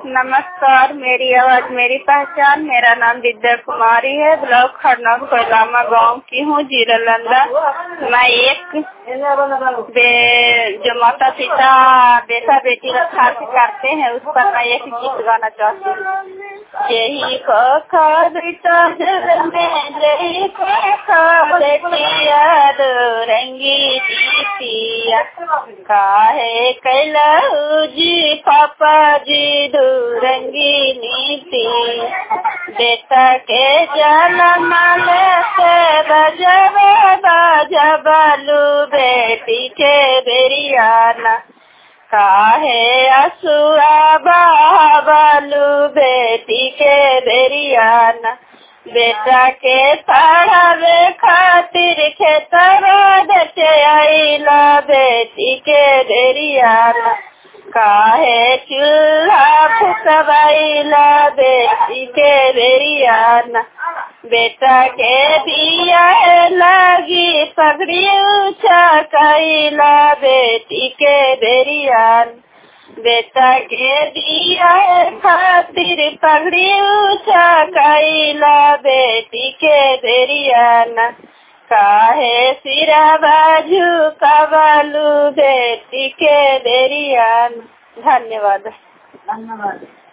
नमस्कार, मेरी आवाज मेरी पहचान। मेरा नाम विद्या कुमारी है। ब्लॉक खरनौर कोयलामा गांव की हूँ, जीरालंदा। मैं एक जो माता पिता बेटा बेटी रखा करते हैं उस पर मैं एक गीत गाना चाहती हूँ। यही को रंगी दीपिया काहे कैलऊ जी पापा जी दूरंगी नीति बेटा के जन्म से बजबलू बेटी के बेरियाना काहे असुआ बाबलू बेटी के बेरियाना बेटा के पढ़ावे खातिर खेतवा देखे आइला बेटी के बेरियाना काहे चूल्हा फुकवाइला बेटी के बेरियाना बेटा के दिया लगी पगड़ी ऊंचा कैला बेटी के बेरियान बेटा के दिया खातिर पगड़ी ऊंचा कैला बेटी के बेरियान काहे सिरा बाजू कवलू बेटी के बेरियान। धन्यवाद।